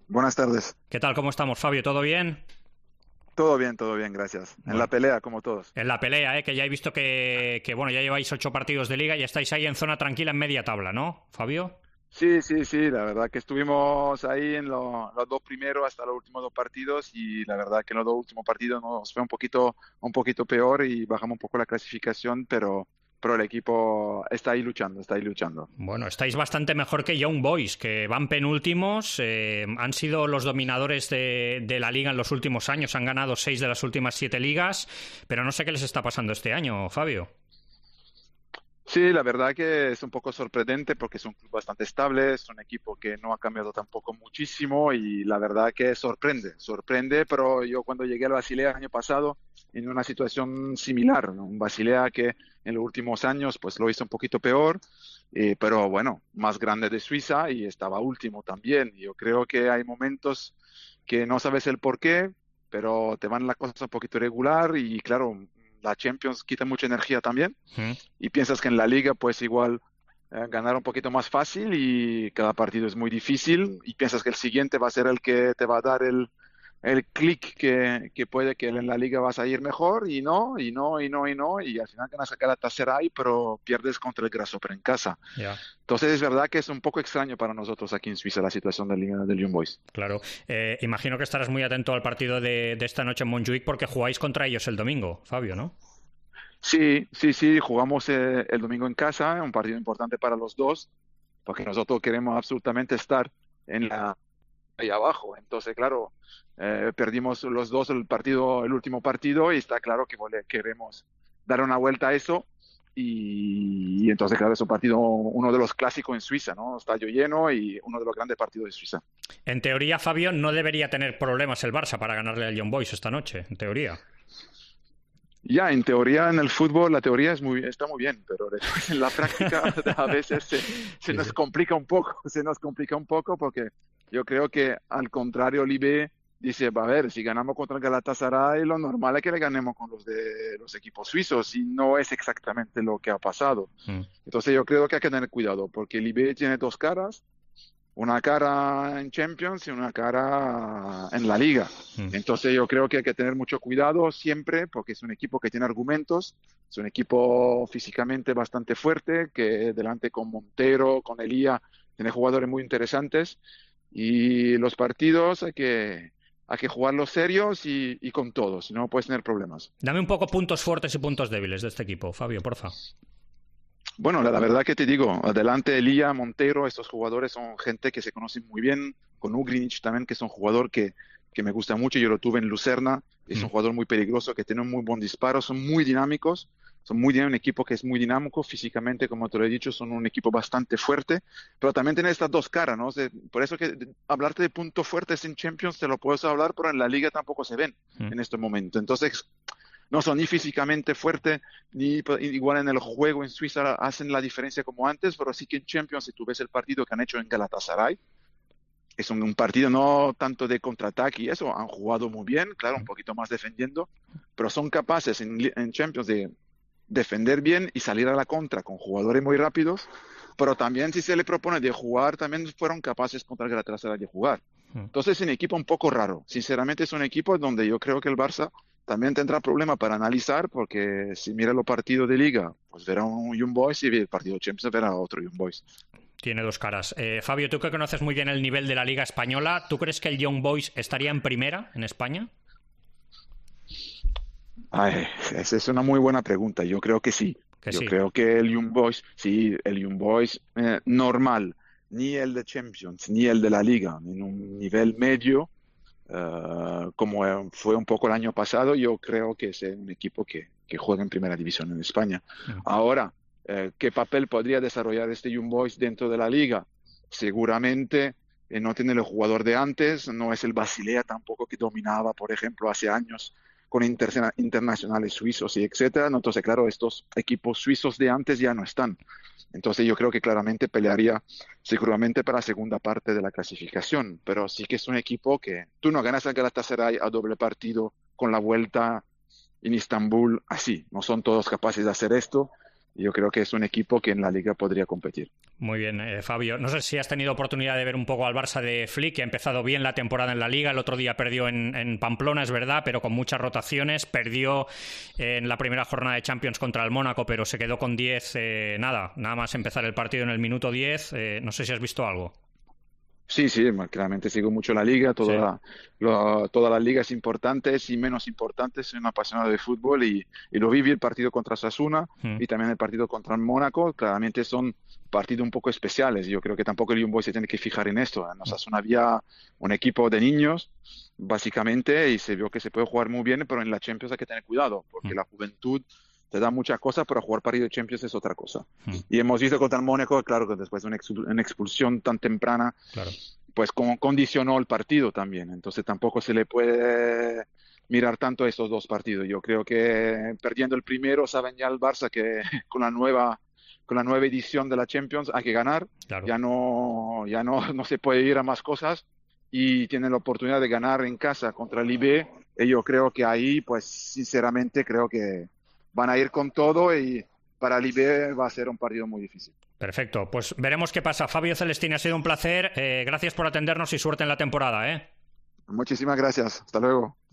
Buenas tardes. ¿Qué tal? ¿Cómo estamos, Fabio? ¿Todo bien? Todo bien, gracias. En la Bueno, pelea, como todos. en la pelea, que ya he visto bueno, ya lleváis 8 partidos de liga y estáis ahí en zona tranquila en media tabla, ¿no, Fabio? Sí, la verdad que estuvimos ahí en los dos primeros hasta los últimos dos partidos y la verdad que en los dos últimos partidos nos fue un poquito peor y bajamos un poco la clasificación, pero el equipo está ahí luchando, está ahí luchando. Bueno, estáis bastante mejor que Young Boys, que van penúltimos, han sido los dominadores de la liga en los últimos años, han ganado 6 de las últimas 7 ligas, pero no sé qué les está pasando este año, Fabio. Sí, la verdad que es un poco sorprendente porque es un club bastante estable, es un equipo que no ha cambiado tampoco muchísimo y la verdad que sorprende, pero yo cuando llegué al Basilea el año pasado en una situación similar, ¿no? Un Basilea que en los últimos años pues lo hizo un poquito peor, pero bueno, más grande de Suiza y estaba último también. Yo creo que hay momentos que no sabes el por qué, pero te van la cosa un poquito irregular y claro, la Champions quita mucha energía también ¿Mm? y piensas que en la liga pues igual ganar un poquito más fácil y cada partido es muy difícil y piensas que el siguiente va a ser el que te va a dar el clic que puede que en la liga vas a ir mejor y al final ganas a cada Galatasaray pero pierdes contra el Grasshopper en casa. Ya. Entonces es verdad que es un poco extraño para nosotros aquí en Suiza la situación de la liga del Young Boys. Claro. Imagino que estarás muy atento al partido de esta noche en Montjuic porque jugáis contra ellos el domingo, Fabio, ¿no? Sí, jugamos el domingo en casa, un partido importante para los dos, porque nosotros queremos absolutamente estar en la ahí abajo. Entonces, claro, perdimos los dos el último partido y está claro que queremos dar una vuelta a eso. Y entonces, claro, es un partido, uno de los clásicos en Suiza, ¿no? Estadio lleno y uno de los grandes partidos de Suiza. En teoría, Fabio, no debería tener problemas el Barça para ganarle al Young Boys esta noche, en teoría. Ya, en teoría, en el fútbol, la teoría está muy bien, pero después en la práctica a veces se Sí, sí. nos complica un poco, se nos complica un poco porque yo creo que al contrario, Olive dice, va a ver, si ganamos contra el Galatasaray, lo normal es que le ganemos con los de los equipos suizos y no es exactamente lo que ha pasado. Mm. Entonces yo creo que hay que tener cuidado porque Olive tiene dos caras, una cara en Champions y una cara en la Liga. Mm. Entonces yo creo que hay que tener mucho cuidado siempre porque es un equipo que tiene argumentos, es un equipo físicamente bastante fuerte, que delante con Montero, con Elía, tiene jugadores muy interesantes y los partidos hay que jugarlos serios y con todos, si no puedes tener problemas. Dame un poco puntos fuertes y puntos débiles de este equipo, Fabio, porfa. Bueno, la verdad que te digo, adelante Elía, Montero, estos jugadores son gente que se conocen muy bien, con Ugrinic también, que es un jugador que me gusta mucho, yo lo tuve en Lucerna, es Mm. un jugador muy peligroso, que tiene un muy buen disparo, son muy dinámicos, un equipo que es muy dinámico físicamente, como te lo he dicho, son un equipo bastante fuerte, pero también tiene estas dos caras, ¿no? Por eso que hablarte de puntos fuertes en Champions te lo puedes hablar, pero en la Liga tampoco se ven Mm. en este momento. Entonces, no son ni físicamente fuertes, ni igual en el juego en Suiza hacen la diferencia como antes, pero sí que en Champions, si tú ves el partido que han hecho en Galatasaray, es un partido no tanto de contraataque y eso, han jugado muy bien, claro, un poquito más defendiendo, pero son capaces en Champions de defender bien y salir a la contra con jugadores muy rápidos, pero también si se le propone de jugar, también fueron capaces contra el Galatasaray de jugar. Mm. Entonces es un equipo un poco raro. Sinceramente es un equipo donde yo creo que el Barça también tendrá problema para analizar, porque si mira los partidos de Liga, pues verá un Young Boys y el partido de Champions verá otro Young Boys. Tiene dos caras. Fabio, tú que conoces muy bien el nivel de la Liga Española, ¿tú crees que el Young Boys estaría en primera en España? Ay, esa es una muy buena pregunta. Yo creo que sí. Que Yo sí. creo que el Young Boys, sí, el Young Boys normal, ni el de Champions, ni el de la Liga, en un nivel medio, como fue un poco el año pasado, yo creo que es un equipo que juega en primera división en España. Mm. Ahora, ¿qué papel podría desarrollar este Young Boys dentro de la Liga? Seguramente no tiene el jugador de antes, no es el Basilea tampoco que dominaba, por ejemplo, hace años con internacionales suizos y etcétera. ¿No? Entonces, claro, estos equipos suizos de antes ya no están. Entonces, yo creo que claramente pelearía seguramente para la segunda parte de la clasificación, pero sí que es un equipo que tú no ganas al Galatasaray a doble partido con la vuelta en Istambul así. No son todos capaces de hacer esto Yo creo que es un equipo que en la Liga podría competir. Muy bien, Fabio. No sé si has tenido oportunidad de ver un poco al Barça de Flick, que ha empezado bien la temporada en la Liga. El otro día perdió en Pamplona, es verdad, pero con muchas rotaciones. Perdió en la primera jornada de Champions contra el Mónaco, pero se quedó con 10, nada más empezar el partido en el minuto 10. No sé si has visto algo. Sí, sí, claramente sigo mucho la liga, Sí. todas las ligas importantes y menos importantes. Soy un apasionado de fútbol y lo viví el partido contra Osasuna Mm. y también el partido contra el Mónaco. Claramente son partidos un poco especiales. Yo creo que tampoco el Young Boys se tiene que fijar en esto. En Osasuna había un equipo de niños, básicamente, y se vio que se puede jugar muy bien, pero en la Champions hay que tener cuidado, porque la juventud te da muchas cosas, pero jugar partido de Champions es otra cosa. Mm. Y hemos visto contra el Mónaco, claro, que después de una expulsión tan temprana, Claro. pues condicionó el partido también. Entonces tampoco se le puede mirar tanto a estos dos partidos. Yo creo que perdiendo el primero, saben ya el Barça que con la nueva edición de la Champions hay que ganar. Claro. No se puede ir a más cosas y tienen la oportunidad de ganar en casa contra el IB. Y yo creo que ahí, pues sinceramente, creo que van a ir con todo y para el IB va a ser un partido muy difícil. Perfecto, pues veremos qué pasa. Fabio Celestini, ha sido un placer. Gracias por atendernos y suerte en la temporada, ¿eh? Muchísimas gracias. Hasta luego.